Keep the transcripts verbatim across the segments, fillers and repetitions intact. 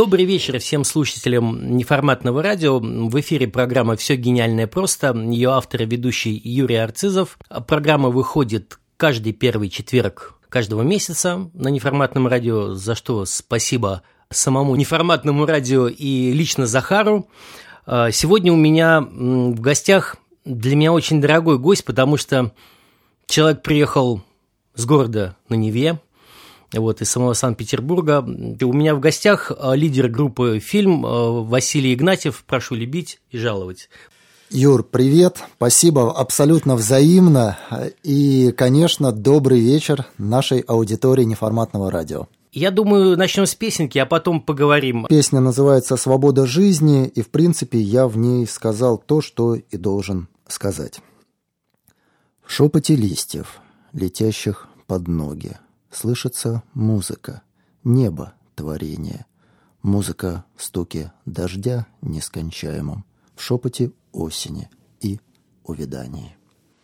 Добрый вечер всем слушателям неформатного радио. В эфире программа «Все гениальное просто». Ее автор и ведущий Юрий Арцизов. Программа выходит каждый первый четверг каждого месяца на неформатном радио, за что спасибо самому неформатному радио и лично Захару. Сегодня у меня в гостях для меня очень дорогой гость, потому что человек приехал с города на Неве, вот, из самого Санкт-Петербурга. У меня в гостях лидер группы «Фильм» Василий Игнатьев. Прошу любить и жаловать. Юр, привет, спасибо, абсолютно взаимно. И, конечно, добрый вечер нашей аудитории неформатного радио. Я думаю, начнем с песенки, а потом поговорим. Песня называется «Свобода жизни», и, в принципе, я в ней сказал то, что и должен сказать. В шепоте листьев, летящих под ноги, слышится музыка, небо творение, музыка в стуке дождя нескончаемом, в шепоте осени и увядании.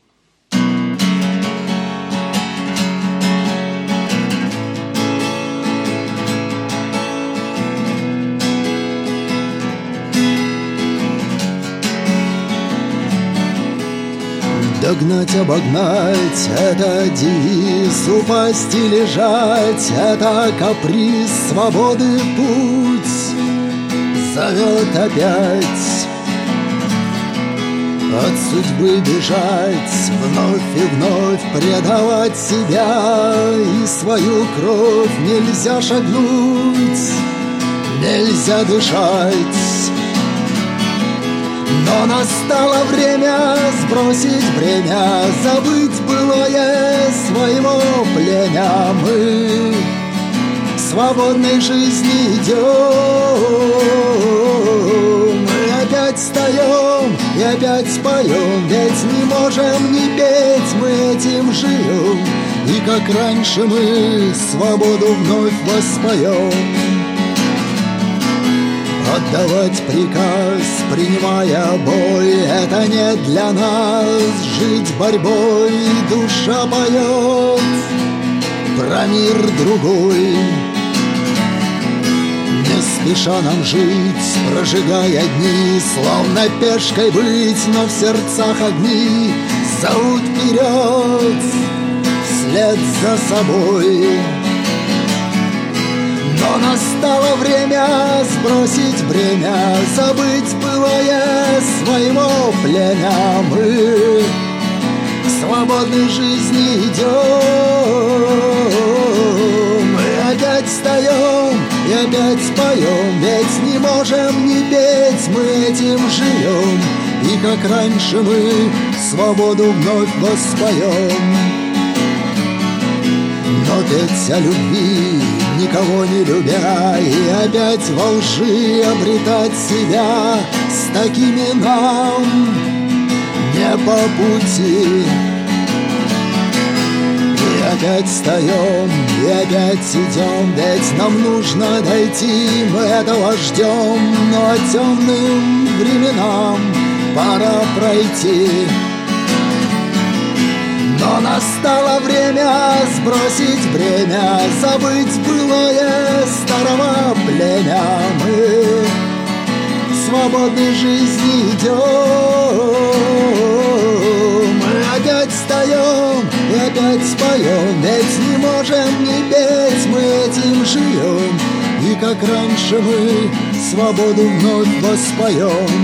Догнать, обогнать — это девиз, упасть и лежать — это каприз, свободы путь зовет опять. От судьбы бежать, вновь и вновь предавать себя, и свою кровь нельзя шагнуть, нельзя дышать. Но настало время сбросить бремя, забыть былое своего пленя. Мы к свободной жизни идем, мы опять встаем и опять поем, ведь не можем не петь, мы этим живем, и как раньше мы свободу вновь воспоем. Отдавать приказ, принимая бой, это не для нас. Жить борьбой душа поет про мир другой. Не спеша нам жить, прожигая дни, словно пешкой быть, но в сердцах огни зовут вперед, вслед за собой. Но настало время сбросить бремя, забыть былое своего пленя. Мы к свободной жизни идем, мы опять встаем и опять поем, ведь не можем не петь, мы этим живем, и как раньше мы свободу вновь воспоем. Но петь о любви, никого не любя, и опять во лжи обретать себя, с такими нам не по пути. И опять встаем, и опять идем, ведь нам нужно дойти, мы этого ждем, но темным временам пора пройти. Но настало время сбросить бремя, забыть былое старого племя. Мы к свободной жизни идем, мы опять встаем и опять споем, ведь не можем не петь, мы этим живем, и как раньше мы свободу вновь воспоем.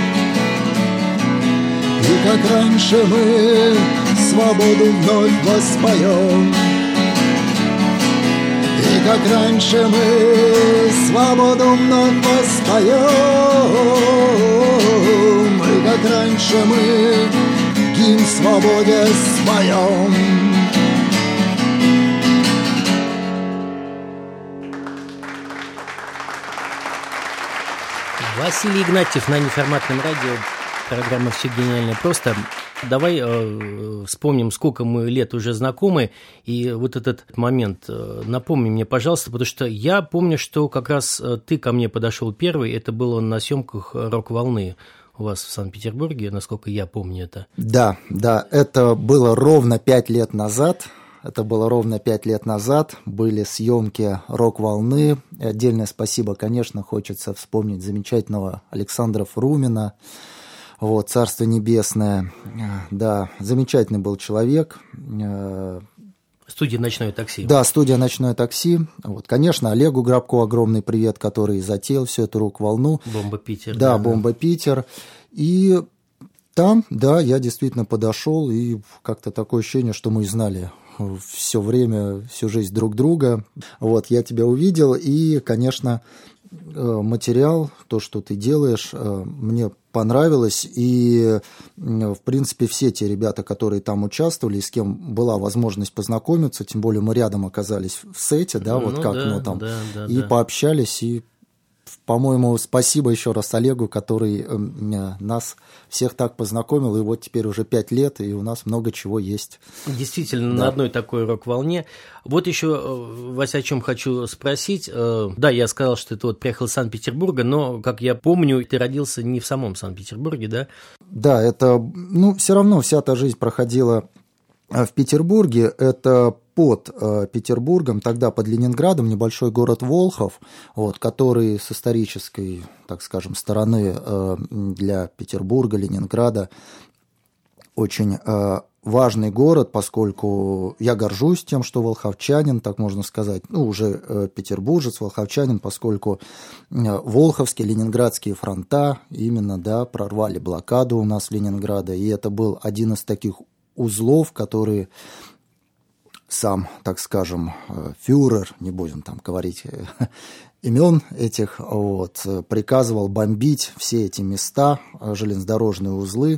И как раньше мы свободу вновь воспоем. И как раньше мы свободу вновь воспоем. И как раньше мы гимн свободе споем. Василий Игнатьев на неформатном радио. Программа «Все гениальное просто». Давай э, вспомним, сколько мы лет уже знакомы, и вот этот момент э, напомни мне, пожалуйста, потому что я помню, что как раз ты ко мне подошел первый, это было на съемках «Рок-волны» у вас в Санкт-Петербурге, насколько я помню это. Да, да, это было ровно пять лет назад. это было ровно пять лет назад, были съемки «Рок-волны». И отдельное спасибо, конечно, хочется вспомнить замечательного Александра Фрумина, вот, «Царство небесное». Да, замечательный был человек. Студия «Ночное такси». Да, студия «Ночное такси». Вот, конечно, Олегу Грабко огромный привет, который затеял всю эту «Рок-волну». «Бомба Питер». Да, да, «Бомба Питер». И там, да, я действительно подошел, и как-то такое ощущение, что мы знали все время, всю жизнь друг друга. Вот, я тебя увидел, и, конечно, материал, то, что ты делаешь, мне понравилось, и, в принципе, все те ребята, которые там участвовали, и с кем была возможность познакомиться, тем более мы рядом оказались в сете, да, вот ну, как, да, ну, там, да, да, и да. пообщались, и, по-моему, спасибо еще раз Олегу, который нас всех так познакомил, и вот теперь уже пять лет, и у нас много чего есть. Действительно, да. На одной такой рок-волне. Вот еще, Вася, о чем хочу спросить. Да, я сказал, что ты вот приехал из Санкт-Петербурга, но, как я помню, ты родился не в самом Санкт-Петербурге, да? Да, это, ну, все равно вся та жизнь проходила в Петербурге. Это под э, Петербургом, тогда под Ленинградом, небольшой город Волхов, вот, который с исторической, так скажем, стороны э, для Петербурга, Ленинграда очень э, важный город, поскольку я горжусь тем, что волховчанин, так можно сказать, ну, уже э, петербуржец, волховчанин, поскольку э, Волховские, Ленинградские фронта именно, да, прорвали блокаду у нас Ленинграда, и это был один из таких узлов, которые сам, так скажем, фюрер, не будем там говорить имен этих, вот, приказывал бомбить все эти места, железнодорожные узлы.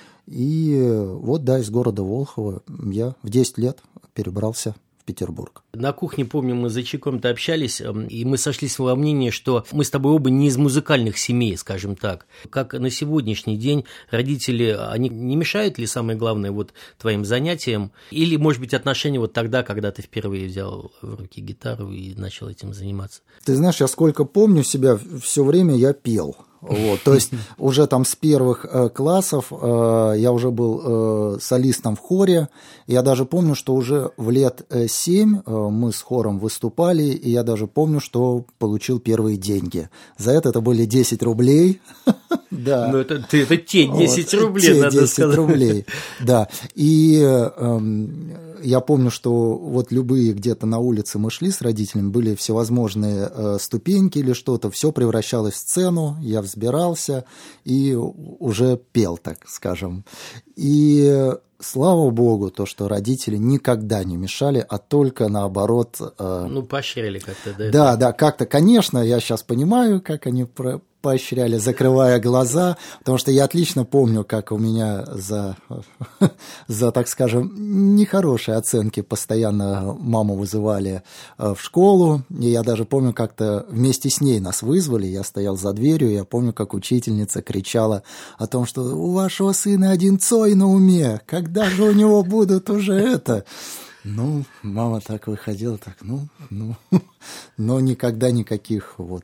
И вот, да, из города Волхова я в десять лет перебрался в Петербург. На кухне, помню, мы за чайком-то общались, и мы сошлись во мнении, что мы с тобой оба не из музыкальных семей, скажем так. Как на сегодняшний день родители, они не мешают ли, самое главное, вот твоим занятиям? Или, может быть, отношения вот тогда, когда ты впервые взял в руки гитару и начал этим заниматься? Ты знаешь, я сколько помню себя, все время я пел. Вот, то есть уже там с первых э, классов э, я уже был э, солистом в хоре. Я даже помню, что уже в лет э, семь э, мы с хором выступали, и я даже помню, что получил первые деньги. За это это были десять рублей. Да. Ну, это, это те десять рублей, те надо десять сказать. рублей, да. И э, я помню, что вот любые где-то на улице мы шли с родителями, были всевозможные э, ступеньки или что-то, все превращалось в сцену, я взбирался и уже пел, так скажем. И слава богу, то, что родители никогда не мешали, а только наоборот... Э, ну, поощряли как-то, да? Да, да, как-то, конечно, я сейчас понимаю, как они... Про, поощряли, закрывая глаза, потому что я отлично помню, как у меня за, за, так скажем, нехорошие оценки постоянно маму вызывали в школу, и я даже помню, как-то вместе с ней нас вызвали, я стоял за дверью, и я помню, как учительница кричала о том, что у вашего сына один Цой на уме, когда же у него будут уже это... Ну, мама так выходила, так, ну, ну, но никогда никаких вот...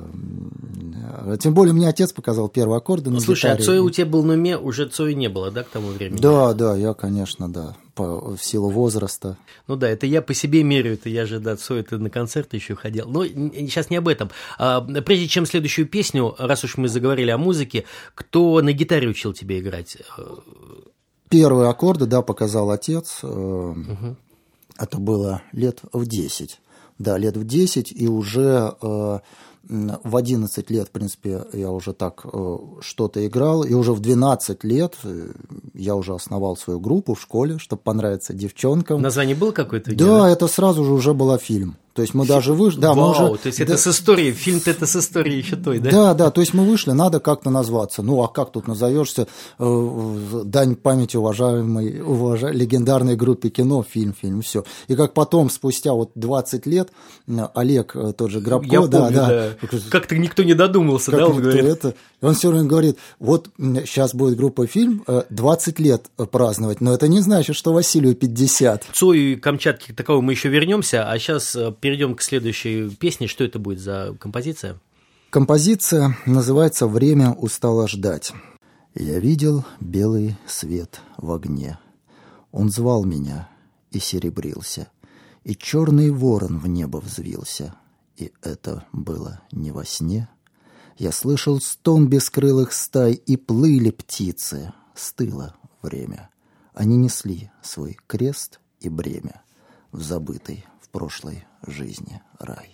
Тем более мне отец показал первые аккорды на Слушай, гитаре. а Цой у тебя был на уме, уже Цоя не было, да, к тому времени? Да, да, я, конечно, да, по, в силу возраста. Ну да, это я по себе меряю, это я же, да, Цой, ты на концерты еще ходил. Но сейчас не об этом. А, прежде чем следующую песню, раз уж мы заговорили о музыке, кто на гитаре учил тебя играть? Первые аккорды, да, показал отец. Угу. Это было лет в десять. Да, лет в десять, и уже э, в одиннадцать лет, в принципе, я уже так э, что-то играл, и уже в двенадцать лет я уже основал свою группу в школе, чтобы понравиться девчонкам. Название было какое-то? Да, это сразу же уже был фильм. То есть мы Фи... даже вышли... Да, Вау, мы уже... то есть да... это с историей, фильм-то это с историей еще той, да? Да, да, то есть мы вышли, надо как-то назваться. Ну, а как тут назовешься? Э, дань памяти уважаемой, уважаемой легендарной группе кино, фильм, фильм, все. И как потом, спустя вот двадцать лет, Олег, тот же Грабко... Я да, помню, да. да. Как-то никто не додумался, как да, он никто говорит? Это... Он все время говорит, вот сейчас будет группа фильм, двадцать лет праздновать, но это не значит, что Василию пятьдесят. К Цою и Камчатке такового мы еще вернемся, а сейчас перейдем к следующей песне. Что это будет за композиция? Композиция называется «Время устало ждать». Я видел белый свет в огне. Он звал меня, и серебрился, и черный ворон в небо взвился. И это было не во сне. Я слышал стон бескрылых стай, и плыли птицы. Стыло время. Они несли свой крест и бремя в забытый в прошлой жизни рай.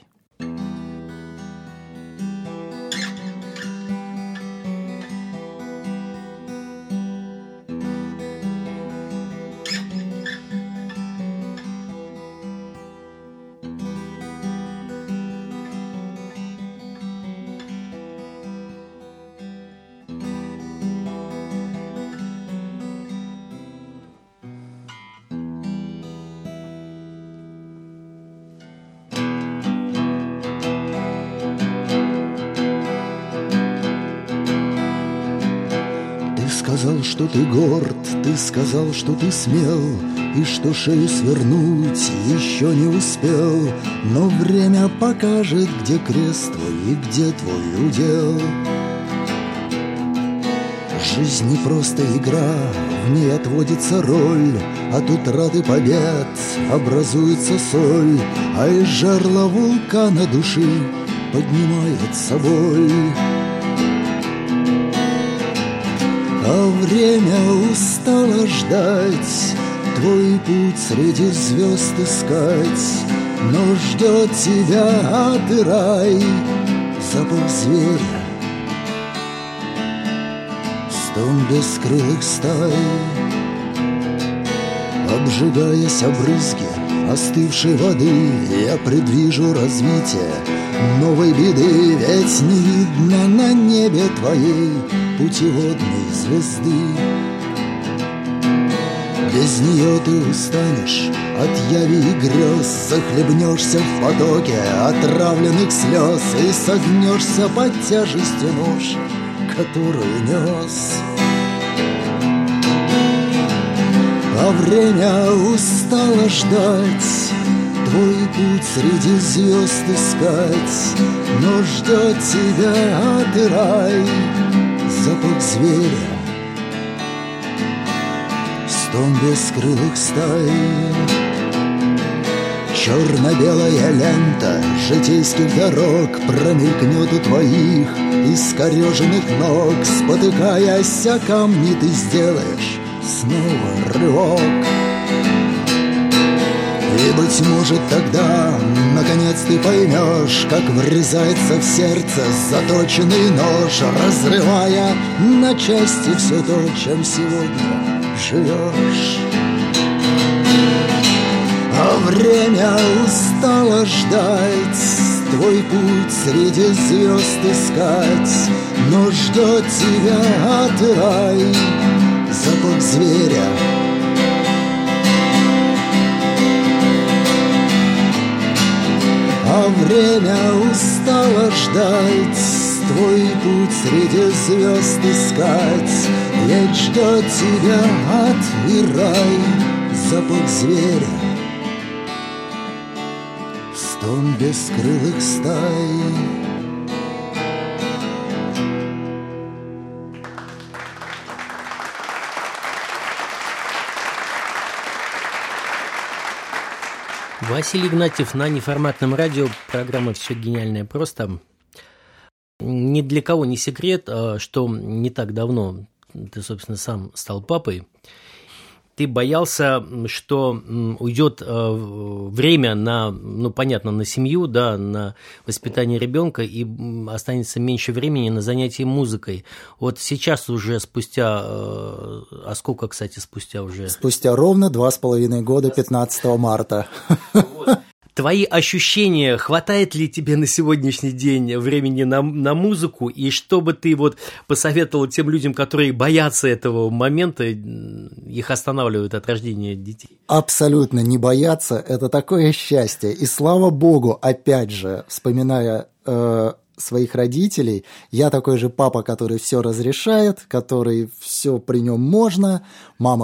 Ты сказал, что ты горд, ты сказал, что ты смел, и что шею свернуть еще не успел. Но время покажет, где крест твой и где твой удел. Жизнь не просто игра, в ней отводится роль. От утраты побед образуется соль, а из жерла вулкана души поднимается боль. А время устало ждать, твой путь среди звезд искать. Но ждет тебя ад и рай, запах зверя, стон бескрылых стай. Обжигаясь о брызги остывшей воды, я предвижу развитие новой беды. Ведь не видно на небе твоей путеводной звезды. Без нее ты устанешь от яви и грез, захлебнешься в потоке отравленных слез и согнешься под тяжестью нож, которую нес. А время устало ждать, твой путь среди звезд искать. Но ждет тебя ад и рай, запах зверя, стон бескрылых стай. Черно-белая лента житейских дорог промелькнет у твоих искореженных ног. Спотыкаясь о камни, ты сделаешь снова рывок. И, быть может, тогда, наконец, ты поймешь, как врезается в сердце заточенный нож, разрывая на части все то, чем сегодня живешь. А время устало ждать, твой путь среди звезд искать. Но ждет тебя ад и рай, запах зверя, а время устало ждать, твой путь среди звезд искать. Ведь ждет тебя ад и рай, запах зверя, стон бескрылых стай. Василий Игнатьев на неформатном радио, программа «Все гениальное просто». Ни для кого не секрет, что не так давно ты, собственно, сам стал папой. Ты боялся, что уйдет время на, ну, понятно, на семью, да, на воспитание ребенка, и останется меньше времени на занятия музыкой. Вот сейчас уже спустя, а сколько, кстати, спустя уже? Спустя ровно два с половиной года, пятнадцатого марта. Твои ощущения, хватает ли тебе на сегодняшний день времени на, на музыку, и что бы ты вот посоветовал тем людям, которые боятся этого момента, их останавливают от рождения детей? Абсолютно не бояться, это такое счастье, и слава богу, опять же, вспоминая э, своих родителей, я такой же папа, который все разрешает, который все при нем можно, мама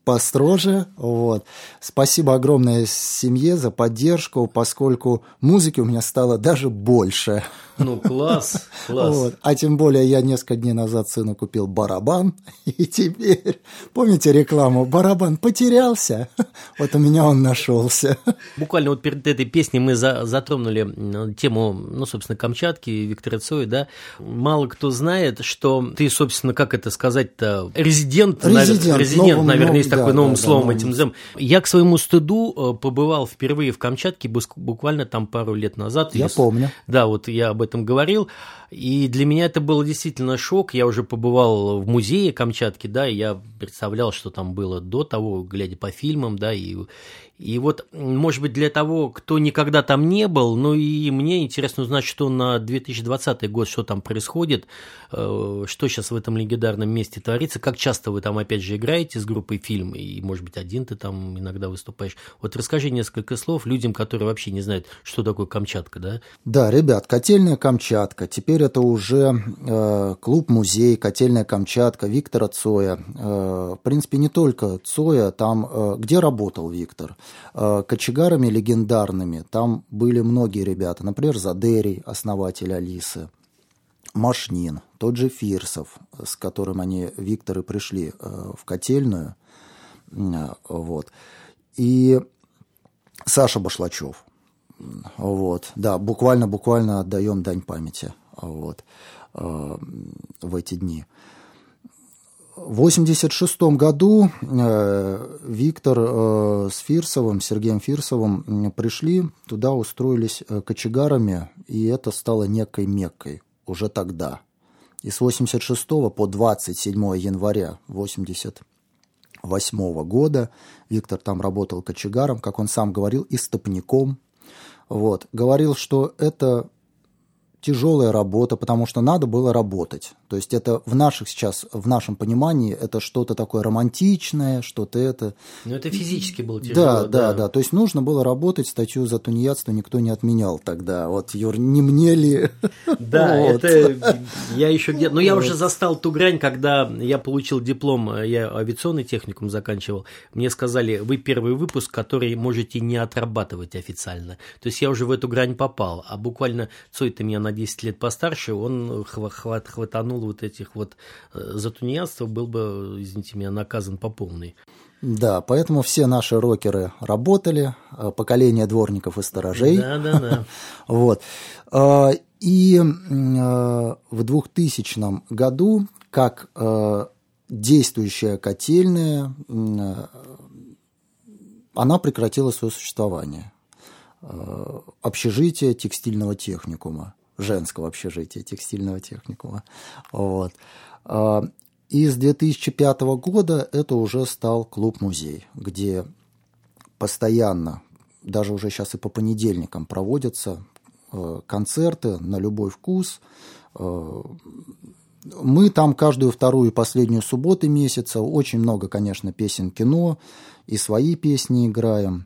построже. Вот. Спасибо огромное семье за поддержку, поскольку музыки у меня стало даже больше. Ну, класс, класс. Вот. А тем более я несколько дней назад сыну купил барабан, и теперь, помните рекламу, барабан потерялся, вот у меня он нашелся. Буквально вот перед этой песней мы за, затронули тему, ну, собственно, Камчатки, Виктора Цоя, да. Мало кто знает, что ты, собственно, как это сказать-то, резидент, резидент, навер... резидент новым, наверное, новым, есть да, такое новым да, словом да, этим новым. назовем. Я, к своему стыду, побывал впервые в Камчатке буквально там пару лет назад. Я или... помню. Да, вот я об этом говорил, и для меня это был действительно шок. Я уже побывал в музее Камчатки, да, и я представлял, что там было до того, глядя по фильмам, да, и, и вот, может быть, для того, кто никогда там не был, ну и мне интересно узнать, что на две тысячи двадцатый год, что там происходит, что сейчас в этом легендарном месте творится, как часто вы там, опять же, играете с группой «Фильм», и, может быть, один ты там иногда выступаешь. Вот расскажи несколько слов людям, которые вообще не знают, что такое Камчатка, да? Да, ребят, котельная Камчатка. Теперь это уже э, клуб-музей, котельная Камчатка Виктора Цоя. Э, в принципе, не только Цоя, там, э, где работал Виктор, э, кочегарами легендарными, там были многие ребята, например, Задерий, основатель Алисы, Машнин, тот же Фирсов, с которым они, Викторы, пришли э, в котельную, э, вот, и Саша Башлачев. Вот, да, буквально-буквально отдаем дань памяти вот, э, в эти дни. В восемьдесят шестом году э, Виктор э, с Фирсовым, Сергеем Фирсовым э, пришли, туда устроились э, кочегарами, и это стало некой Меккой уже тогда. И с восемьдесят шестого по двадцать седьмое января восемьдесят восьмого года Виктор там работал кочегаром, как он сам говорил, истопником. Вот. Говорил, что это тяжелая работа, потому что надо было работать. То есть это в наших сейчас, в нашем понимании, это что-то такое романтичное, что-то это... Но это физически было тяжело. Да, да, да, да. То есть нужно было работать, статью за тунеядство никто не отменял тогда. Вот, Юр, не мне ли? Да, вот. Это я еще где-то... Но я уже застал ту грань, когда я получил диплом, я авиационный техникум заканчивал, мне сказали, вы первый выпуск, который можете не отрабатывать официально. То есть я уже в эту грань попал, а буквально Цой-то меня на десять лет постарше, он хват, хватанул вот этих вот за тунеядство, был бы, извините меня, наказан по полной. Да, поэтому все наши рокеры работали, поколение дворников и сторожей. Да, да, да. Вот. И в двухтысячном году, как действующая котельная, она прекратила свое существование. Общежитие текстильного техникума. Женского общежития текстильного техникума. Вот. И с две тысячи пятого года это уже стал клуб-музей, где постоянно, даже уже сейчас и по понедельникам, проводятся концерты на любой вкус. Мы там каждую вторую и последнюю субботу месяца, очень много, конечно, песен кино, и свои песни играем.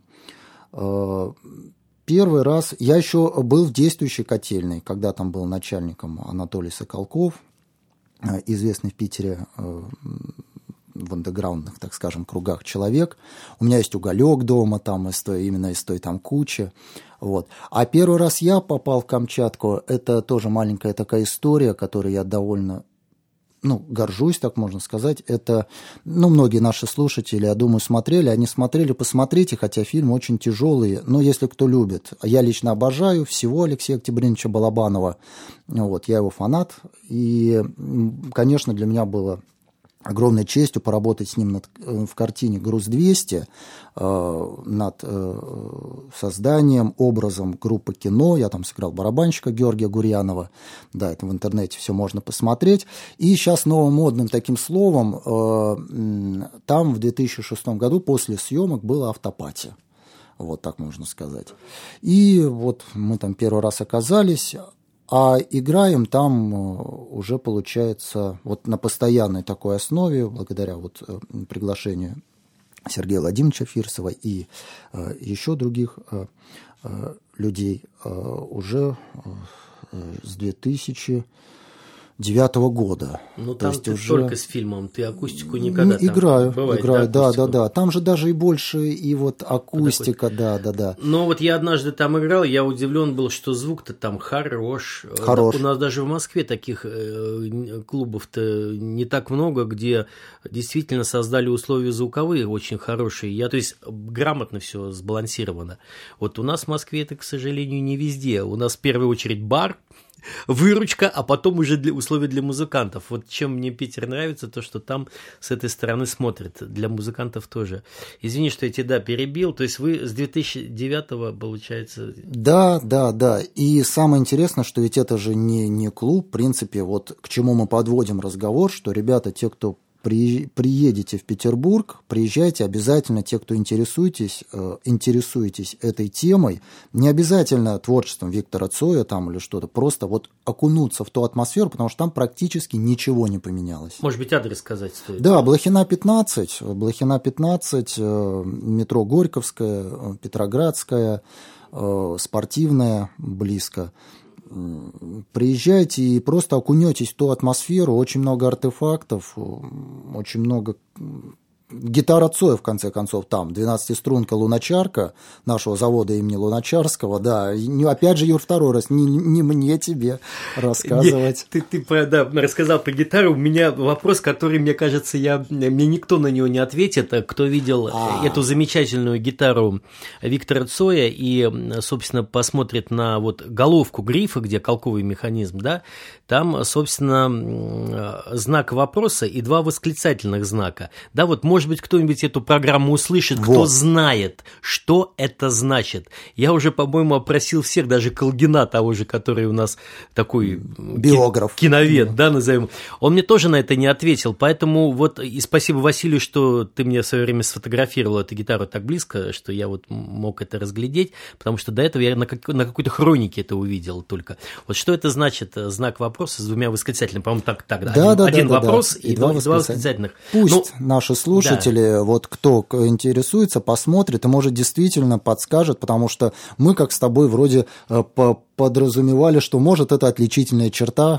Первый раз я еще был в действующей котельной, когда там был начальником Анатолий Соколков, известный в Питере в андеграундных, так скажем, кругах человек. У меня есть уголек дома, там из той, именно из той там кучи. Вот. А первый раз я попал в Камчатку, это тоже маленькая такая история, которой я довольно... ну, горжусь, так можно сказать. Это, ну, многие наши слушатели, я думаю, смотрели. Они смотрели, посмотрите, хотя фильм очень тяжелый. Но если кто любит, я лично обожаю всего Алексея Октябриновича Балабанова. Вот, я его фанат. И, конечно, для меня было огромной честью поработать с ним над, в картине «Груз двести», э, над э, созданием, образом группы кино. Я там сыграл барабанщика Георгия Гурьянова. Да, это в интернете все можно посмотреть. И сейчас новым модным таким словом, э, там в две тысячи шестом году после съемок было автопати. Вот так можно сказать. И вот мы там первый раз оказались... А играем там уже, получается, вот на постоянной такой основе, благодаря вот приглашению Сергея Владимировича Фирсова и э, еще других э, э, людей, э, уже э, с две тысячи девятого года. Ну, То там есть ты уже... только с фильмом, ты акустику никогда там... Играю, Бывает, играю, да, да, акустику? да. Там же даже и больше, и вот акустика, да, да, да. Но вот я однажды там играл, я удивлен был, что звук-то там хорош. Хорош. У нас даже в Москве таких клубов-то не так много, где действительно создали условия звуковые очень хорошие. Я, то есть, грамотно все сбалансировано. Вот у нас в Москве это, к сожалению, не везде. У нас в первую очередь бар, выручка, а потом уже для, условия для музыкантов. Вот чем мне Питер нравится, то, что там с этой стороны смотрят. Для музыкантов тоже. Извини, что я тебя, да, перебил. То есть вы с две тысячи девятого, получается... Да, да, да. И самое интересное, что ведь это же не, не клуб. В принципе, вот к чему мы подводим разговор, что, ребята, те, кто при, приедете в Петербург, приезжайте обязательно, те, кто интересуетесь, э, интересуетесь этой темой, не обязательно творчеством Виктора Цоя там или что-то, просто вот окунуться в ту атмосферу, потому что там практически ничего не поменялось. Может быть, адрес сказать стоит? Да, Блохина пятнадцать, Блохина пятнадцать, э, метро Горьковская, Петроградская, э, Спортивная, близко. Приезжайте и просто окунетесь в ту атмосферу, очень много артефактов, очень много... Гитара Цоя, в конце концов, там, двенадцатиструнка Луначарка, нашего завода имени Луначарского, да, и, опять же, Юр, второй раз, не, не мне тебе рассказывать. Не, ты, ты да, рассказал про гитару, у меня вопрос, который, мне кажется, я, мне никто на него не ответит, кто видел А-а-а. эту замечательную гитару Виктора Цоя и, собственно, посмотрит на вот головку грифа, где колковый механизм, да, там, собственно, знак вопроса и два восклицательных знака, да, вот может быть, кто-нибудь эту программу услышит, вот. Кто знает, что это значит. Я уже, по-моему, опросил всех, даже Колгина того же, который у нас такой биограф, киновед, да, назовем. Он мне тоже на это не ответил, поэтому вот и спасибо, Василию, что ты мне в свое время сфотографировал эту гитару так близко, что я вот мог это разглядеть, потому что до этого я на, как, на какой-то хронике это увидел только. Вот что это значит, знак вопроса с двумя восклицательными, по-моему, так, так да, да, один, да, один да, вопрос да, и, и два, два восклицательных. Пусть ну, наши слушатели Слушатели, да. вот кто интересуется, посмотрит и, может, действительно подскажет, потому что мы, как с тобой, вроде по подразумевали, что, может, это отличительная черта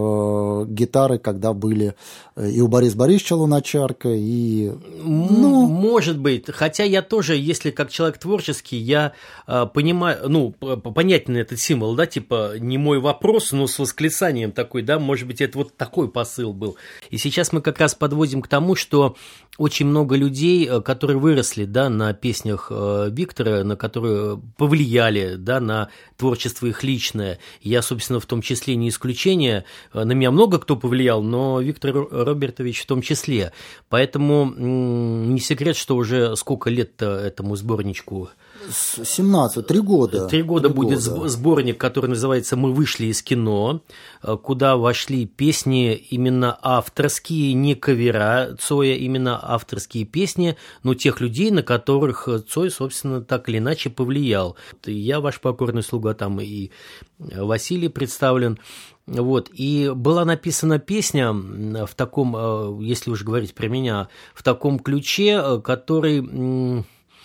э, гитары, когда были и у Бориса Борисовича Луначарка, и... Ну, может быть. Хотя я тоже, если как человек творческий, я э, понимаю, ну, понятен этот символ, да, типа, не мой вопрос, но с восклицанием такой, да, может быть, это вот такой посыл был. И сейчас мы как раз подводим к тому, что очень много людей, которые выросли, да, на песнях э, Виктора, на которые повлияли, да, на творчество их личное. Я, собственно, в том числе не исключение. На меня много кто повлиял, но Виктор Робертович в том числе. Поэтому м- не секрет, что уже сколько лет-то этому сборничку? семнадцать, три года. Три года три будет года. сборник, который называется «Мы вышли из кино», куда вошли песни именно авторские, не кавера Цоя, именно авторские песни, но тех людей, на которых Цой, собственно, так или иначе повлиял. Я, ваш покорный слуга, там и Василий представлен. Вот. И была написана песня в таком, если уж говорить про меня, в таком ключе, который...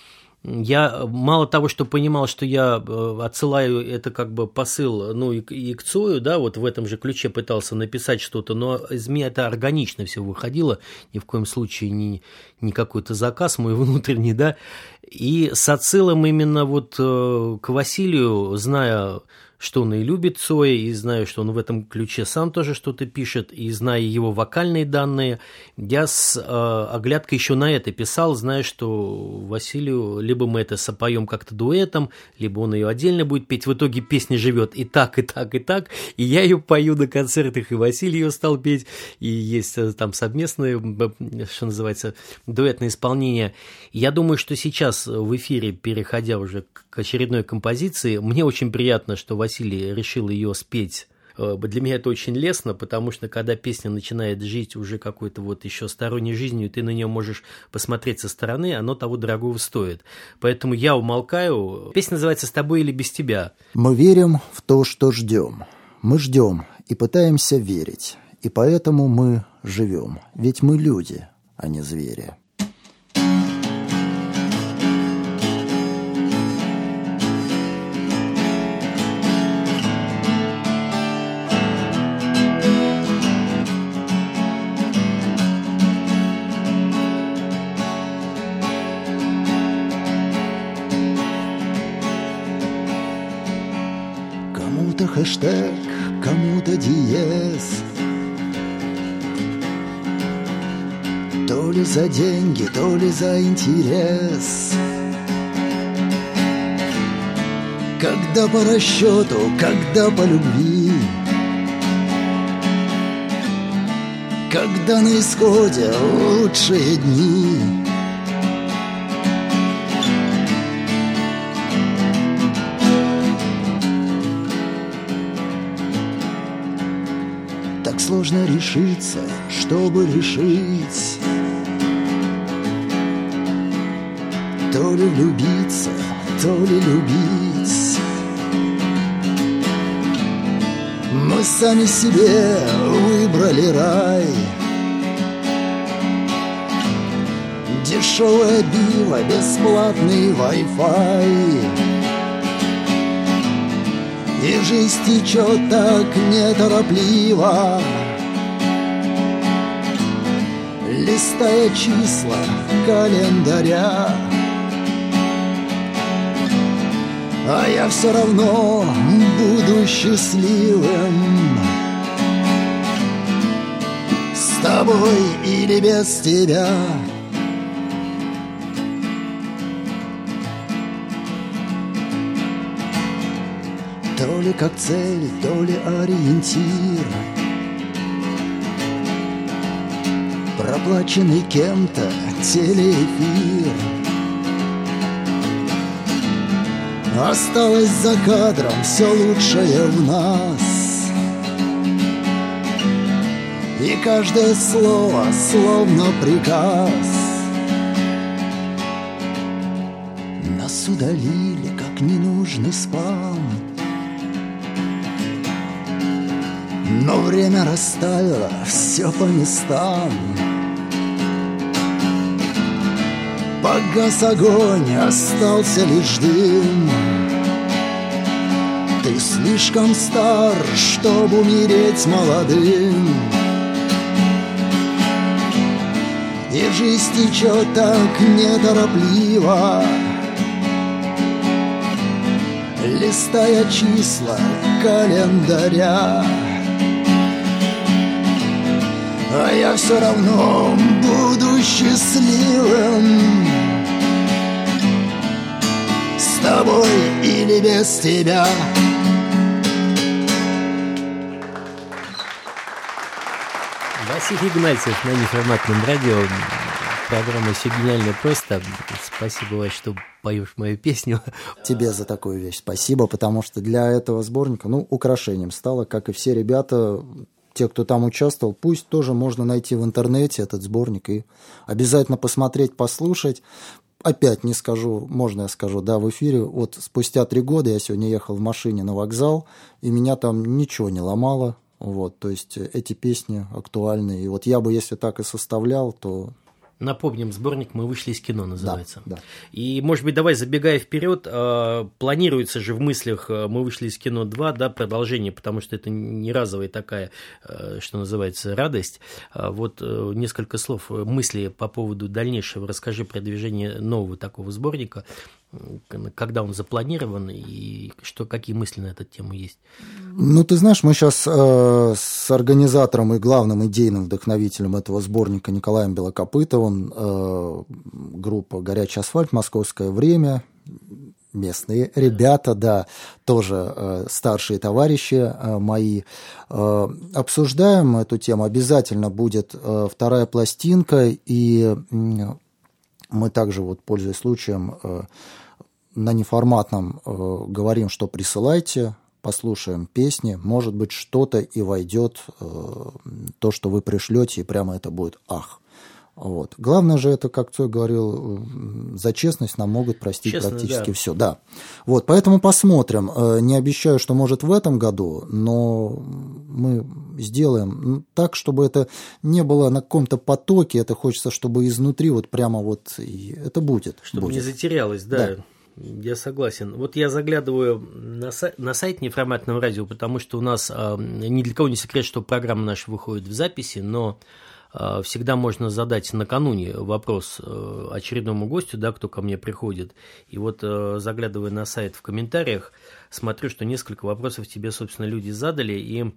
Я мало того, что понимал, что я отсылаю это как бы посыл, ну, и, и к Цою, да, вот в этом же ключе пытался написать что-то, но из меня это органично все выходило, ни в коем случае не, не какой-то заказ мой внутренний, да, и с отсылом именно вот к Василию, зная, что он и любит Цоя, и знаю, что он в этом ключе сам тоже что-то пишет, и зная его вокальные данные, я с э, оглядкой еще на это писал, зная, что Василию либо мы это сопоем как-то дуэтом, либо он ее отдельно будет петь. В итоге песня живет и так, и так, и так, и я ее пою на концертах, и Василий ее стал петь, и есть там совместное, что называется, дуэтное исполнение. Я думаю, что сейчас в эфире, переходя уже к очередной композиции, мне очень приятно, что Василий решил ее спеть. Для меня это очень лестно, потому что когда песня начинает жить уже какой-то вот еще сторонней жизнью, ты на нее можешь посмотреть со стороны, оно того дорогого стоит. Поэтому я умолкаю. Песня называется «С тобой или без тебя». Мы верим в то, что ждем. Мы ждем и пытаемся верить. И поэтому мы живем. Ведь мы люди, а не звери. Кому-то хэштег, кому-то диез. То ли за деньги, то ли за интерес. Когда по расчету, когда по любви, когда на исходе лучшие дни. Так сложно решиться, чтобы решить. То ли влюбиться, то ли любить. Мы сами себе выбрали рай. Дешевое пиво, бесплатный Wi-Fi. И жизнь течет так неторопливо, листая числа календаря. А я все равно буду счастливым с тобой или без тебя. То ли как цель, то ли ориентир, проплаченный кем-то телеэфир. Осталось за кадром все лучшее в нас, и каждое слово словно приказ. Нас удалили, как ненужный спам, но время расставило все по местам. Погас огонь, остался лишь дым. Ты слишком стар, чтобы умереть молодым. И жизнь течет так неторопливо, листая числа календаря. А я все равно буду счастливым с тобой или без тебя. Василий Игнатьев на неформатном радио. Программа «Все гениально просто». Спасибо, Вась, что поешь мою песню. Тебе за такую вещь спасибо, потому что для этого сборника, ну, украшением стало, как и все ребята, те, кто там участвовал, пусть тоже можно найти в интернете этот сборник и обязательно посмотреть, послушать. Опять не скажу, можно я скажу, да, в эфире, вот спустя три года я сегодня ехал в машине на вокзал, и меня там ничего не ломало, вот, то есть эти песни актуальны, и вот я бы, если так и составлял, то... Напомним, сборник «Мы вышли из кино» называется. Да, да. И, может быть, давай, забегая вперед, планируется же в мыслях «Мы вышли из кино два», да, продолжение, потому что это не разовая такая, что называется, радость. Вот несколько слов, мысли по поводу дальнейшего. Расскажи про движение нового такого сборника, когда он запланирован и что, какие мысли на эту тему есть. Ну, ты знаешь, мы сейчас э, с организатором и главным идейным вдохновителем этого сборника Николаем Белокопытовым, э, группа «Горячий асфальт», «Московское время», местные ребята, да, тоже э, старшие товарищи э, мои, э, обсуждаем эту тему. Обязательно будет э, вторая пластинка, и э, мы также, вот, пользуясь случаем, э, на неформатном э, говорим, что присылайте, послушаем песни, может быть, что-то и войдет, э, то, что вы пришлете, и прямо это будет ах. Вот. Главное же это, как Цой говорил, за честность нам могут простить Честно, практически да. все. Да. Вот, поэтому посмотрим. Не обещаю, что может в этом году, но мы сделаем так, чтобы это не было на каком-то потоке, это хочется, чтобы изнутри вот прямо вот и это будет. Чтобы будет. не затерялось, да. да. Я согласен. Вот я заглядываю на сайт, на сайт неформатного радио, потому что у нас ни для кого не секрет, что программа наша выходит в записи, но всегда можно задать накануне вопрос очередному гостю, да, кто ко мне приходит. И вот, заглядывая на сайт в комментариях, смотрю, что несколько вопросов тебе, собственно, люди задали, и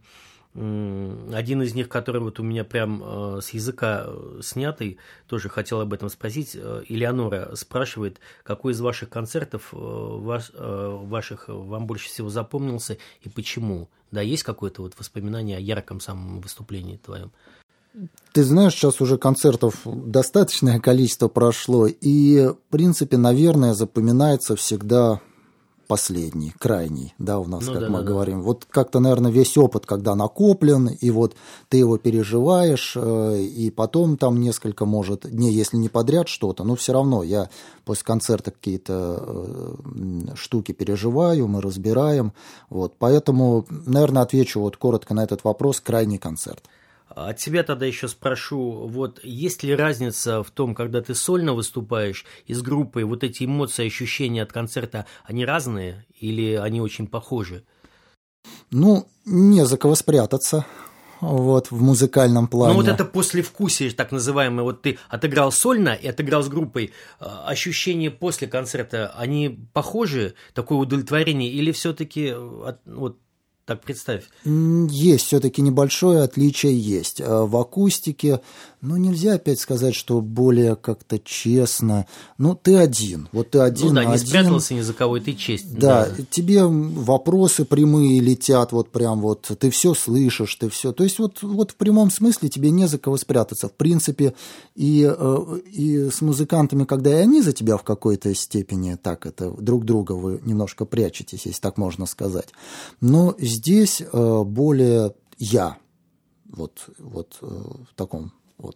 один из них, который вот у меня прям с языка снятый, тоже хотел об этом спросить. Элеонора спрашивает, какой из ваших концертов ваш, ваших вам больше всего запомнился и почему? Да, есть какое-то вот воспоминание о ярком самом выступлении твоем? Ты знаешь, сейчас уже концертов достаточное количество прошло, и, в принципе, наверное, запоминается всегда последний, крайний, да, у нас, ну, как да, мы да, говорим. Да. Вот как-то, наверное, весь опыт, когда накоплен, и вот ты его переживаешь, и потом там несколько, может, дней, если не подряд что-то, но все равно я после концерта какие-то штуки переживаю, мы разбираем, вот, поэтому, наверное, отвечу вот коротко на этот вопрос: крайний концерт. От тебя тогда еще спрошу, вот есть ли разница в том, когда ты сольно выступаешь и с группой, вот эти эмоции, ощущения от концерта, они разные или они очень похожи? Ну, не за кого спрятаться, вот, в музыкальном плане. Ну, вот это послевкусие, так называемое, вот ты отыграл сольно и отыграл с группой, ощущения после концерта, они похожи, такое удовлетворение, или все-таки вот так представь? Есть все-таки небольшое отличие есть. В акустике, ну, нельзя опять сказать, что более как-то честно. Ну, ты один. Вот ты один. Ну да, один. Не спрятался ни за кого, ты честь. Да, да, тебе вопросы прямые летят, вот прям вот, ты все слышишь, ты все. То есть вот, вот в прямом смысле тебе не за кого спрятаться. В принципе, и, и с музыкантами, когда и они за тебя в какой-то степени так это, друг друга вы немножко прячетесь, если так можно сказать. Но здесь более я, вот, вот в таком вот,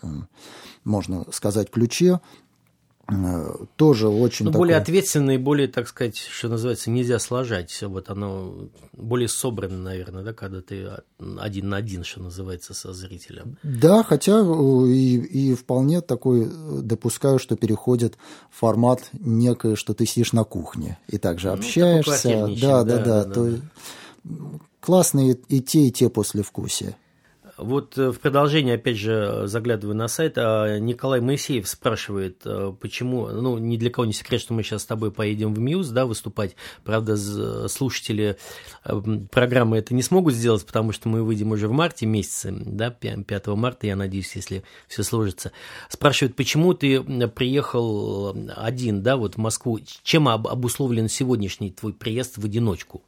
можно сказать, ключе, тоже очень Но такой... более ответственный, более, так сказать, что называется, нельзя сложать. Вот оно более собрано, наверное, да, когда ты один на один, что называется, со зрителем. Да, хотя и, и вполне такой допускаю, что переходит в формат некое, что ты сидишь на кухне и также ну, общаешься. Да, да, да, да, да, то да. Классно и, и те, и те послевкусия. Вот в продолжение, опять же, заглядываю на сайт, Николай Моисеев спрашивает, почему, ну, ни для кого не секрет, что мы сейчас с тобой поедем в Мьюз, да, выступать, правда, слушатели программы это не смогут сделать, потому что мы выйдем уже в марте месяце, да, пятого марта, я надеюсь, если все сложится. Спрашивает, почему ты приехал один, да, вот в Москву, чем обусловлен сегодняшний твой приезд в одиночку?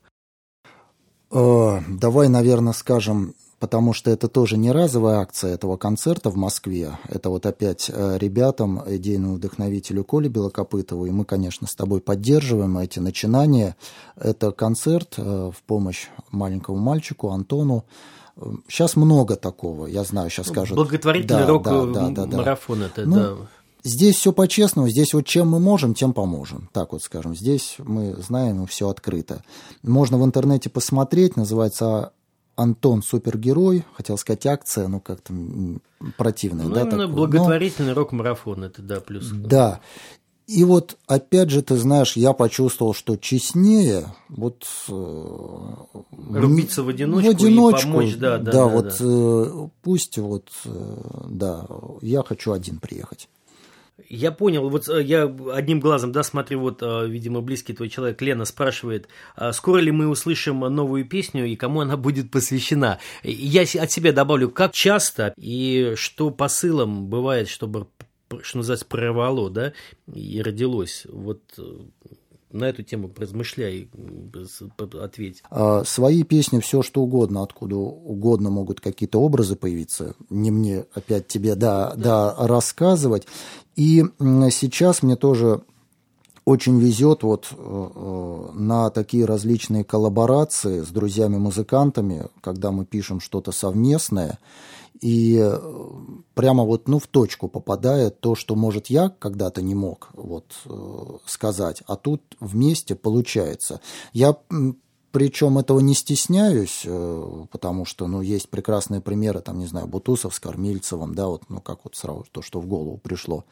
Давай, наверное, скажем... Потому что это тоже не разовая акция этого концерта в Москве. Это вот опять ребятам, идейному вдохновителю Коле Белокопытову, и мы, конечно, с тобой поддерживаем эти начинания. Это концерт в помощь маленькому мальчику Антону. Сейчас много такого, я знаю, сейчас скажут. Благотворительный да, рок-марафон да, да, да. это, ну, да. Здесь все по-честному, здесь вот чем мы можем, тем поможем. Так вот скажем, здесь мы знаем, и все открыто. Можно в интернете посмотреть, называется «Антон Супергерой», хотел сказать акция, ну как-то противная. Ну, да, именно такое. благотворительный Но... рок-марафон, это да, плюс. Да, и вот опять же, ты знаешь, я почувствовал, что честнее вот... Рубиться в одиночку, в одиночку и помочь, да, да, да, да, вот да. Пусть вот, да, я хочу один приехать. Я понял, вот я одним глазом, да, смотрю, вот, видимо, близкий твой человек, Лена, спрашивает, скоро ли мы услышим новую песню и кому она будет посвящена. Я от себя добавлю, как часто и что посылом бывает, чтобы, что называется, прорвало, да, и родилось. Вот на эту тему размышляй, ответь. Свои песни, все что угодно, откуда угодно могут какие-то образы появиться. Не мне опять тебе, да, да, рассказывать. И сейчас мне тоже очень везет вот на такие различные коллаборации с друзьями-музыкантами, когда мы пишем что-то совместное, и прямо вот, ну, в точку попадает то, что, может, я когда-то не мог вот сказать, а тут вместе получается. Я... Причем этого не стесняюсь, потому что, ну, есть прекрасные примеры, там, не знаю, Бутусов с Кормильцевым, да, вот, ну, как вот сразу то, что в голову пришло.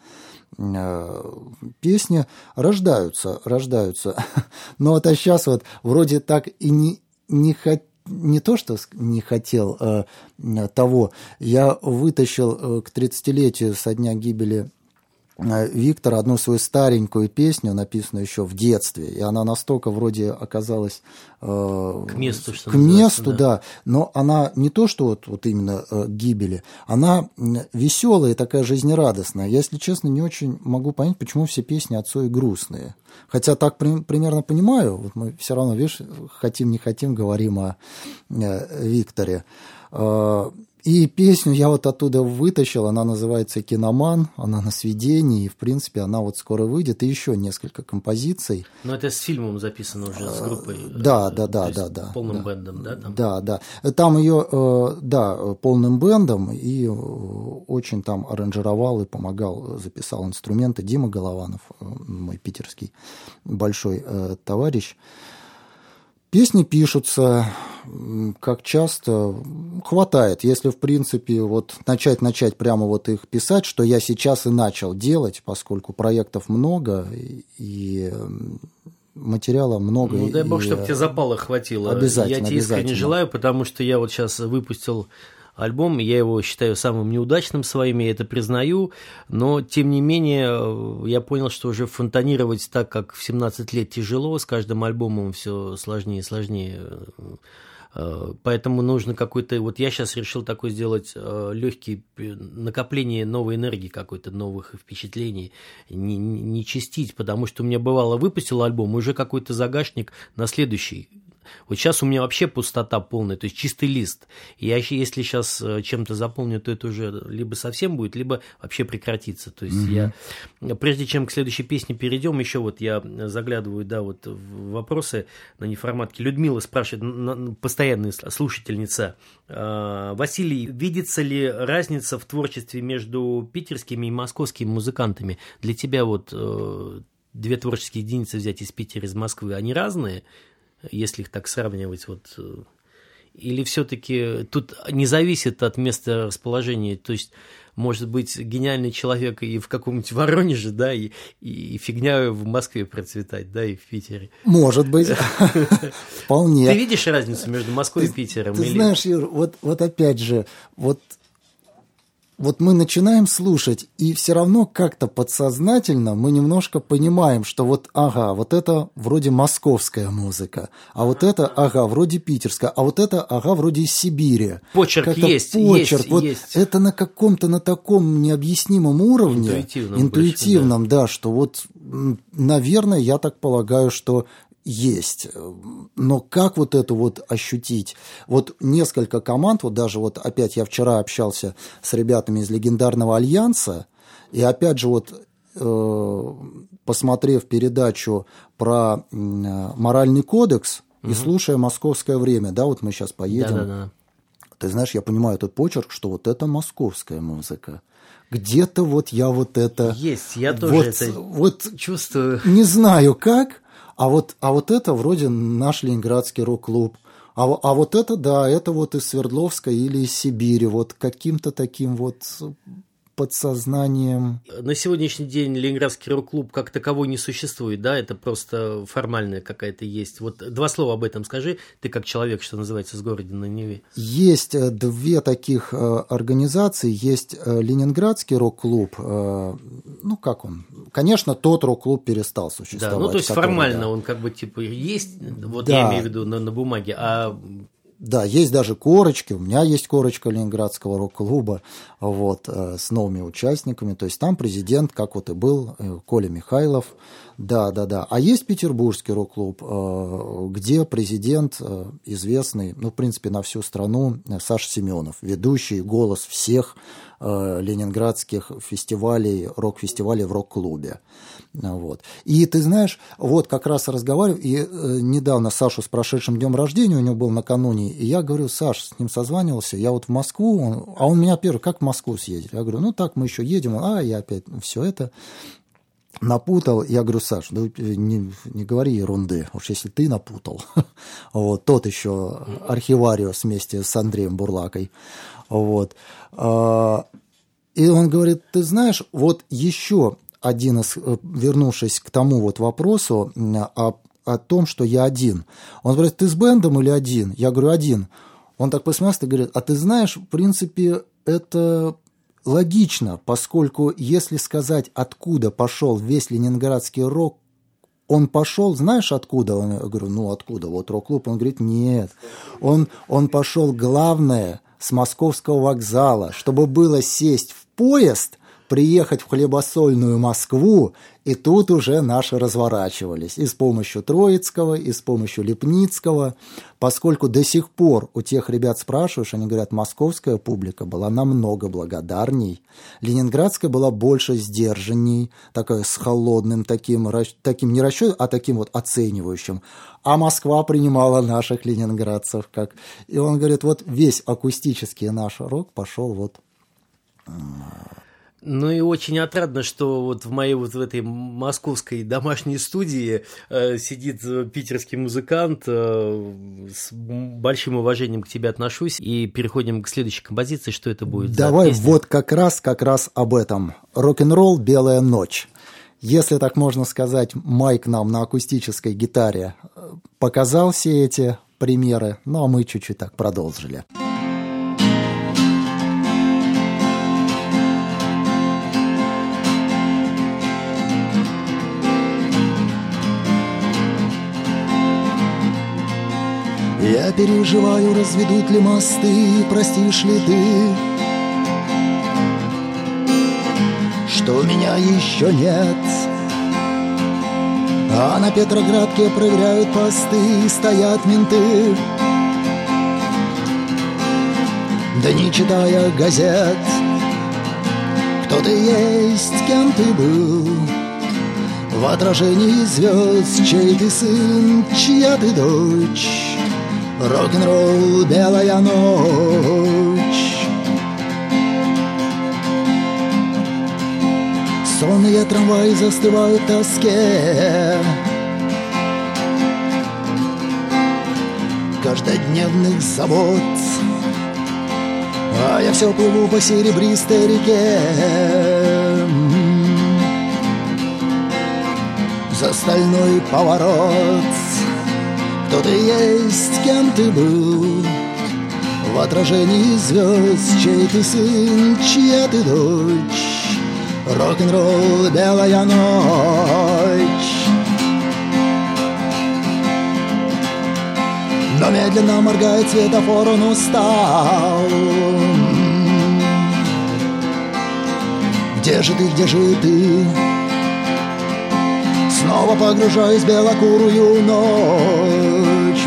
Песни рождаются, рождаются. Но вот а сейчас вот вроде так и не, не хотят, не то, что не хотел э, того, я вытащил э, к тридцатилетию со дня гибели Виктора одну свою старенькую песню, написанную еще в детстве, и она настолько вроде оказалась э, к месту, что к месту, да. да, но она не то, что вот, вот именно э, гибели, она веселая и такая жизнерадостная. Я, если честно, не очень могу понять, почему все песни от Цоя грустные. Хотя так при, примерно понимаю, вот мы все равно, видишь, хотим не хотим, говорим о э, Викторе. Э, И песню я вот оттуда вытащил, она называется «Киноман», она на сведении, и, в принципе, она вот скоро выйдет, и еще несколько композиций. Но это с фильмом записано уже, с группой. Да, да, да, да, да. Полным да, бэндом, да? Там? Да, да. Там ее, да, полным бэндом, и очень там аранжировал и помогал, записал инструменты Дима Голованов, мой питерский большой товарищ. Песни пишутся, как часто, хватает. Если, в принципе, вот начать, начать прямо вот их писать, что я сейчас и начал делать, поскольку проектов много, и материала много. Ну, дай бог, и... чтобы тебе запала хватило. Обязательно, Я тебе искренне желаю, потому что я вот сейчас выпустил альбом, я его считаю самым неудачным своим, я это признаю, но, тем не менее, я понял, что уже фонтанировать так, как в семнадцать лет, тяжело, с каждым альбомом все сложнее и сложнее, поэтому нужно какой-то, вот я сейчас решил такой сделать легкий накопление новой энергии какой-то, новых впечатлений, не, не чистить, потому что у меня бывало, выпустил альбом, уже какой-то загашник на следующий. Вот сейчас у меня вообще пустота полная, то есть чистый лист. И я, если сейчас чем-то заполню, то это уже либо совсем будет, либо вообще прекратится. То есть mm-hmm. я, прежде чем к следующей песне перейдем, еще вот я заглядываю, да, вот в вопросы на неформатке. Людмила спрашивает, постоянная слушательница, Василий, видится ли разница в творчестве между питерскими и московскими музыкантами? Для тебя вот две творческие единицы взять из Питера, из Москвы, они разные? Если их так сравнивать, вот, или все-таки тут не зависит от места расположения, то есть, может быть, гениальный человек и в каком-нибудь Воронеже, да, и, и фигня в Москве процветать, да, и в Питере. Может быть, вполне. Ты видишь разницу между Москвой и Питером? Ты знаешь, Юр, вот опять же, вот Вот мы начинаем слушать, и все равно как-то подсознательно мы немножко понимаем, что вот, ага, вот это вроде московская музыка, а вот это, ага, вроде питерская, а вот это, ага, вроде из Сибири. Почерк как-то есть, почерк. есть, вот есть. Это на каком-то, на таком необъяснимом уровне, интуитивном, интуитивном, больше, да. да, что вот, наверное, я так полагаю, что есть, но как вот это вот ощутить? Вот несколько команд, вот даже вот опять я вчера общался с ребятами из легендарного Альянса, и опять же вот э, посмотрев передачу про э, моральный кодекс угу. и слушая «Московское время», да, вот мы сейчас поедем, Да-да-да. ты знаешь, я понимаю этот почерк, что вот это московская музыка. Где-то вот я вот это... Есть, я тоже вот, это вот, чувствую. Не знаю как, А вот, а вот это вроде наш ленинградский рок-клуб. А, а вот это, да, это вот из Свердловска или из Сибири. Вот каким-то таким вот подсознанием. На сегодняшний день Ленинградский рок-клуб как таковой не существует, да? Это просто формальная какая-то есть. Вот два слова об этом скажи. Ты как человек, что называется, с города на Неве. Есть две таких организации. Есть Ленинградский рок-клуб. Ну, как он? Конечно, тот рок-клуб перестал существовать. Да, ну, то есть который, формально да. он как бы типа есть, вот да. я имею в виду на, на бумаге, а... Да, есть даже корочки, у меня есть корочка Ленинградского рок-клуба, вот, с новыми участниками, то есть там президент, как вот и был, Коля Михайлов, да, да, да. А есть Петербургский рок-клуб, где президент известный, ну, в принципе, на всю страну, Саша Семенов, ведущий, голос всех ленинградских фестивалей, рок-фестивалей в рок-клубе. Вот. И ты знаешь, вот как раз разговариваю, и э, недавно Сашу с прошедшим днем рождения, у него был накануне, и я говорю, Саш, с ним созванивался, я вот в Москву, он, а он меня первый, как в Москву съездили? Я говорю, ну так, мы еще едем, а я опять ну, все это напутал. Я говорю, Саш, да не, не говори ерунды, уж если ты напутал. Вот, тот еще архивариус вместе с Андреем Бурлакой. Вот. И он говорит, ты знаешь, вот еще один из, вернувшись к тому вот вопросу о о том, что я один. Он говорит, ты с бэндом или один? Я говорю, один. Он так посмеялся и говорит, а ты знаешь, в принципе, это логично, поскольку если сказать, откуда пошел весь ленинградский рок, он пошел, знаешь, откуда? Он, я говорю, ну, откуда? Вот рок-клуб. Он говорит, нет. Он, он пошел, главное, с Московского вокзала, чтобы было сесть в поезд, приехать в хлебосольную Москву, и тут уже наши разворачивались. И с помощью Троицкого, и с помощью Лепницкого, поскольку до сих пор у тех ребят спрашиваешь, они говорят, московская публика была намного благодарней, ленинградская была больше сдержанней, такая с холодным таким, таким не расчетом, а таким вот оценивающим. А Москва принимала наших ленинградцев как... И он говорит, вот весь акустический наш рок пошел вот... Ну и очень отрадно, что вот в моей вот в этой московской домашней студии э, сидит питерский музыкант, э, с большим уважением к тебе отношусь, и переходим к следующей композиции, что это будет? Давай вот как раз, как раз об этом. Рок-н-ролл «Белая ночь». Если так можно сказать, Майк нам на акустической гитаре показал все эти примеры, ну а мы чуть-чуть так продолжили. Я переживаю, разведут ли мосты, простишь ли ты, что меня еще нет. А на Петроградке проверяют посты, стоят менты, да не читая газет. Кто ты есть, кем ты был, в отражении звезд, чей ты сын, чья ты дочь. Рок-н-ролл, белая ночь. Сонные трамваи застывают в тоске каждодневных забот, а я все плыву по серебристой реке. За стальной поворот. Кто ты есть, кем ты был, в отражении звезд, чей ты сын, чья ты дочь. Рок-н-ролл, белая ночь. Но медленно моргает светофор, он устал. Где же ты, где же ты? Снова погружаюсь в белокурую ночь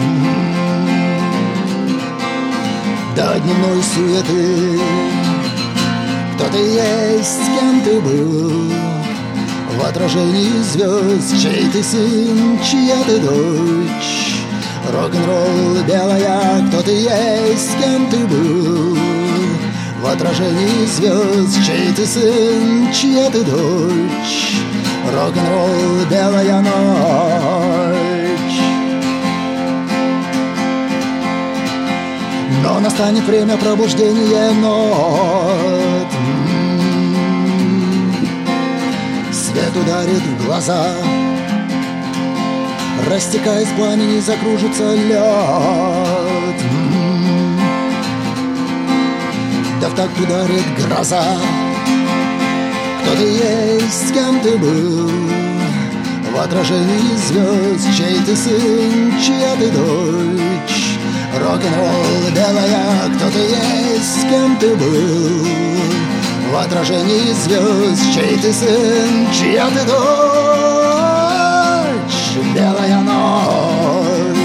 до дневной суеты. Кто ты есть, кем ты был, в отражении звезд, чей ты сын, чья ты дочь. Рок-н-ролл, белая, кто ты есть, кем ты был, в отражении звезд, чей ты сын, чья ты дочь. Рок-н-ролл, белая ночь. Но настанет время пробуждения нот. Свет ударит в глаза, растекаясь в пламени, закружится лед. Да в такт ударит гроза. Кто ты есть, кем ты был, в отражении звезд, чей ты сын, чья ты дочь. Рок-н-ролл, белая, кто ты есть, кем ты был, в отражении звезд, чей ты сын, чья ты дочь. Белая ночь.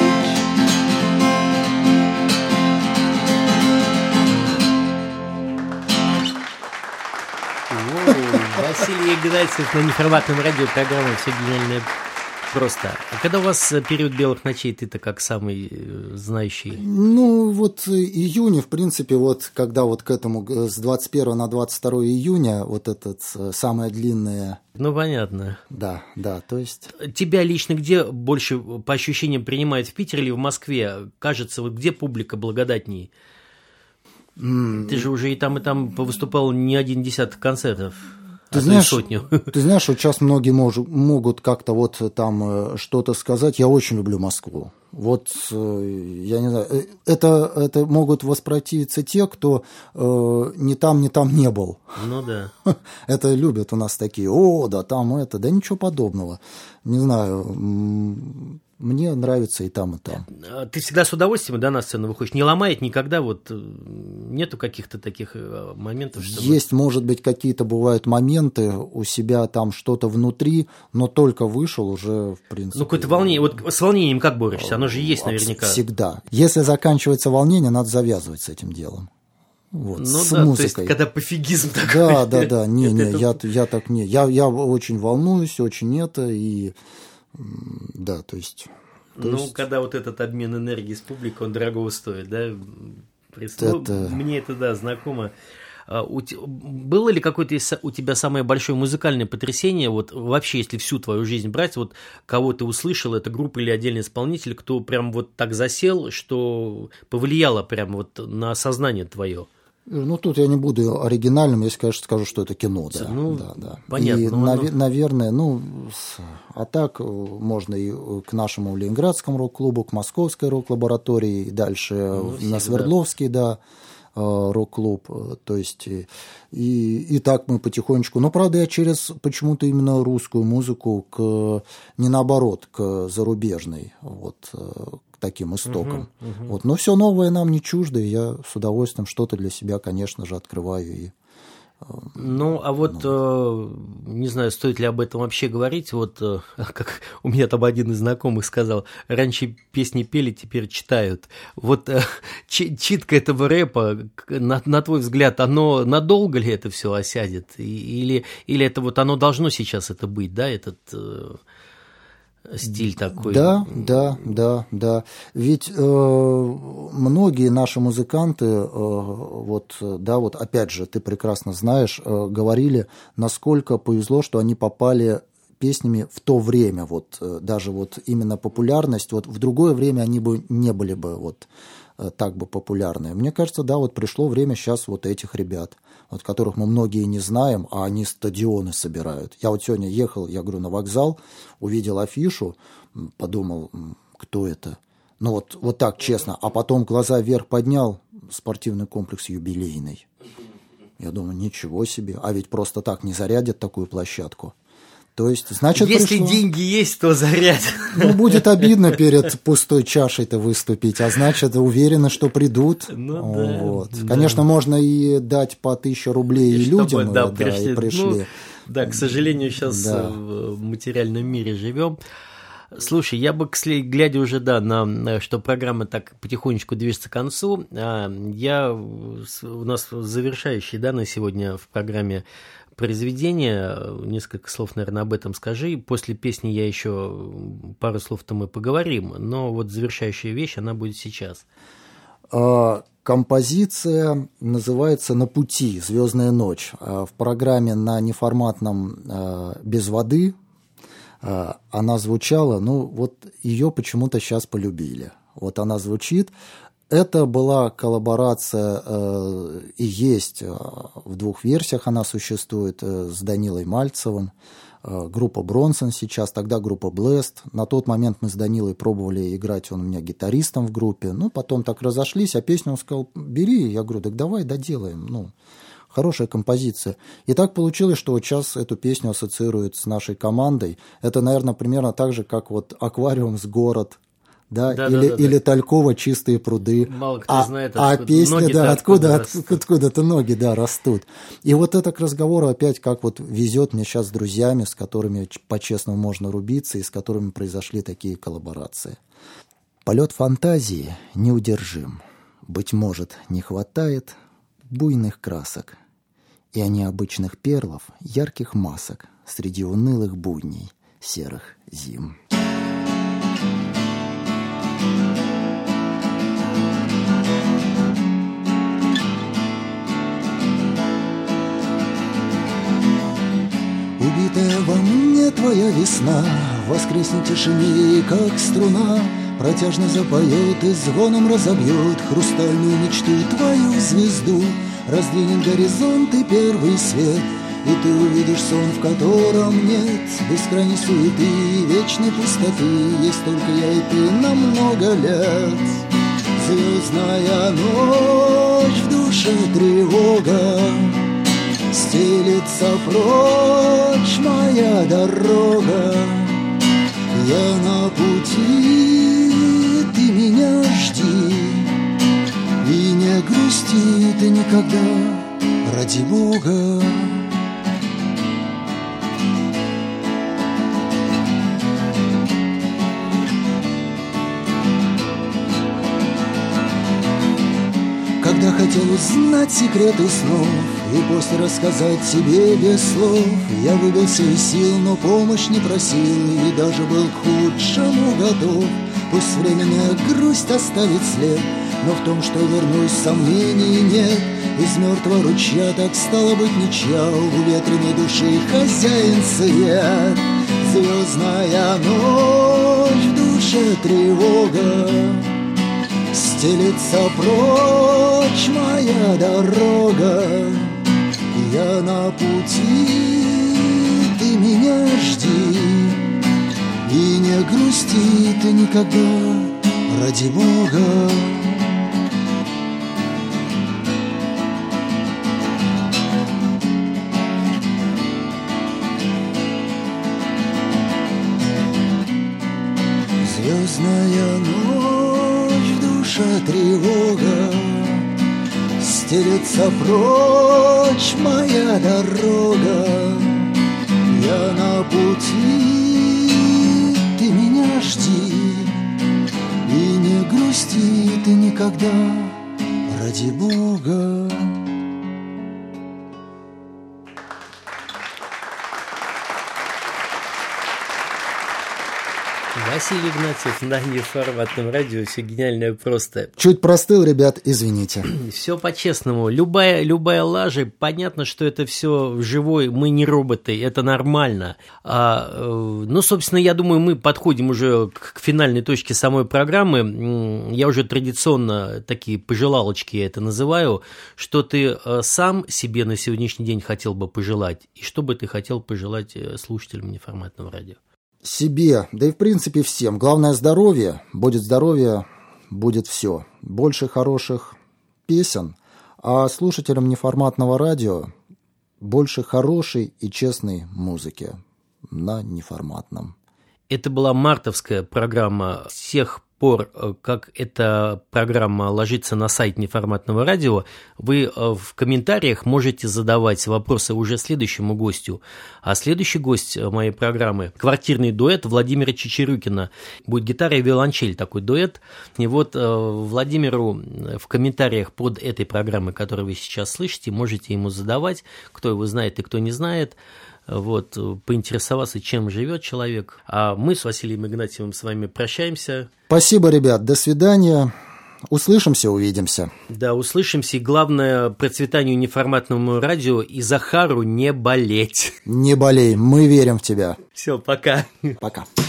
Василий Игнатьев на неформатном радио, программа «Все гениальное просто». А когда у вас период белых ночей, ты-то как самый знающий? Ну, вот июня, в принципе, вот когда вот к этому с двадцать первого на двадцать второе июня, вот этот самое длинное... Ну, понятно. Да, да, то есть... Тебя лично где больше, по ощущениям, принимают, в Питере или в Москве? Кажется, вот где публика благодатней? Mm. Ты же уже и там, и там выступал не один десяток концертов. ты знаешь, сотню. Ты знаешь, вот сейчас многие мож, могут как-то вот там что-то сказать. Я очень люблю Москву. Вот, я не знаю, это, это могут воспротивиться те, кто э, ни там, ни там не был. Ну да. Это любят у нас такие, о, да там это, да ничего подобного. Не знаю, мне нравится и там, и там. Ты всегда с удовольствием, да, на сцену выходишь? Не ломает никогда, вот нету каких-то таких моментов? Чтобы... Есть, может быть, какие-то бывают моменты у себя там что-то внутри, но только вышел уже, в принципе... Ну, какое-то волнение. Вот с волнением как борешься? Оно же есть наверняка. Всегда. Если заканчивается волнение, надо завязывать с этим делом. Вот, ну с да, музыкой. То есть, когда пофигизм такой. Да, да, да, не, не, я, я так не. Я, я очень волнуюсь, очень это, и да, то есть. То ну, есть... когда вот этот обмен энергии с публикой, он дорогого стоит, да? Это... Мне это, да, знакомо. Было ли какое-то у тебя самое большое музыкальное потрясение, вот вообще, если всю твою жизнь брать, вот кого ты услышал, это группа или отдельный исполнитель, кто прям вот так засел, что повлияло прям вот на сознание твое? Ну, тут я не буду оригинальным, если, конечно, скажу, что это кино, да. Ну, да, да. понятно. И, ну, нав- оно... наверное, ну, а так можно и к нашему Ленинградскому рок-клубу, к Московской рок-лаборатории, и дальше ну, на Свердловский, да, рок-клуб, то есть и, и так мы потихонечку, но правда я через почему-то именно русскую музыку к, не наоборот, к зарубежной, вот, к таким истокам. Uh-huh, uh-huh. Вот, но все новое нам не чуждо, и я с удовольствием что-то для себя, конечно же, открываю и Ну, а вот, э, не знаю, стоит ли об этом вообще говорить, вот, э, как у меня там один из знакомых сказал, раньше песни пели, теперь читают. Вот э, читка этого рэпа, на, на твой взгляд, оно надолго ли это все осядет? Или, или это вот оно должно сейчас это быть, да, этот... Э, стиль такой. Да, да, да, да. Ведь э, многие наши музыканты, э, вот, да, вот опять же, ты прекрасно знаешь, э, говорили, насколько повезло, что они попали песнями в то время, вот, э, даже вот именно популярность, вот в другое время они бы не были бы вот э, так бы популярны. Мне кажется, да, вот пришло время сейчас вот этих ребят, вот которых мы многие не знаем, а они стадионы собирают. Я вот сегодня ехал, я говорю, на вокзал, увидел афишу, подумал, кто это? Ну вот, вот так, честно. А потом глаза вверх поднял, спортивный комплекс юбилейный. Я думаю, ничего себе. А ведь просто так не зарядят такую площадку. То есть, значит, если пришло... деньги есть, то зарядят. Ну, будет обидно перед пустой чашей-то выступить, а значит, уверены, что придут. Ну, вот. Да, Конечно, да. можно и дать по тысяче рублей и, и людям, чтобы, да, да, пришли. И пришли. Ну, да, к сожалению, сейчас да. в материальном мире живем. Слушай, я бы, глядя уже, да, на что программа так потихонечку движется к концу, я, у нас завершающий, да, на сегодня в программе произведение, несколько слов, наверное, об этом скажи. После песни я еще пару слов-то мы поговорим, но вот завершающая вещь, она будет сейчас. Композиция называется «На пути. Звездная ночь». В программе на неформатном «Без воды» она звучала, ну вот ее почему-то сейчас полюбили. Вот она звучит. Это была коллаборация э, и есть, э, в двух версиях она существует, э, с Данилой Мальцевым. Э, группа Бронсон сейчас, тогда группа Блэст. На тот момент мы с Данилой пробовали играть, он у меня гитаристом в группе. Ну, потом так разошлись, а песню он сказал, бери. Я говорю, так давай доделаем. Ну, хорошая композиция. И так получилось, что вот сейчас эту песню ассоциируют с нашей командой. Это, наверное, примерно так же, как вот «Аквариум с город». Да, да, или, да, да, или да. Талькова «Чистые пруды». Мало кто а, знает, откуда. А песня, да, откуда, откуда, откуда-то ноги, да, растут. И вот это к разговору опять, как вот везет мне сейчас с друзьями, с которыми по-честному можно рубиться, и с которыми произошли такие коллаборации. Полет фантазии неудержим. Быть может, не хватает буйных красок и необычных перлов, ярких масок среди унылых будней серых зим. Убитая во мне твоя весна в воскресной тишине, как струна, протяжно запоет и звоном разобьет хрустальную мечту, твою звезду. Раздвинет горизонт и первый свет, И ты увидишь сон, в котором нет бескрайней суеты и вечной пустоты. Есть только я и ты на много лет. Звездная ночь, в душе тревога, стелится прочь моя дорога. Я на пути, ты меня жди, и не грусти ты никогда, ради Бога. Когда хотел узнать секреты снов и после рассказать тебе без слов, я выбился из сил, но помощь не просил и даже был к худшему готов. Пусть временная грусть оставит след, но в том, что вернусь, сомнений нет. Из мертвого ручья так стало быть ничья, у ветреной души хозяин свет. Звездная ночь, в душе тревога, стелится прочь моя дорога. Я на пути, ты меня жди, и не грусти ты никогда, ради Бога. Звездная ночь, в душе тревога, стелется прочь моя дорога. Я на пути, ты меня жди, и не грусти ты никогда, ради Бога. Василий Игнатьев на неформатном радио. Все гениальное просто. Чуть простыл, ребят, извините. Все по-честному. Любая, любая лажа, понятно, что это все живой, мы не роботы, это нормально. А, ну, собственно, я думаю, мы подходим уже к финальной точке самой программы. Я уже традиционно такие пожелалочки я это называю, что ты сам себе на сегодняшний день хотел бы пожелать, и что бы ты хотел пожелать слушателям неформатного радио? Себе, да и в принципе всем. Главное здоровье. Будет здоровье, будет все. Больше хороших песен, а слушателям неформатного радио больше хорошей и честной музыки на неформатном. Это была мартовская программа. С тех пор, как эта программа ложится на сайт неформатного радио, вы в комментариях можете задавать вопросы уже следующему гостю. А следующий гость моей программы – квартирный дуэт Владимира Чечерюкина. Будет гитара и виолончель, такой дуэт. И вот Владимиру в комментариях под этой программой, которую вы сейчас слышите, можете ему задавать, кто его знает и кто не знает. Вот, поинтересоваться, чем живет человек. А мы с Василием Игнатьевым с вами прощаемся. Спасибо, ребят, до свидания. Услышимся, увидимся. Да, услышимся. И главное, процветанию неформатному радио и Захару не болеть. Не болей, мы верим в тебя. Все, пока. Пока.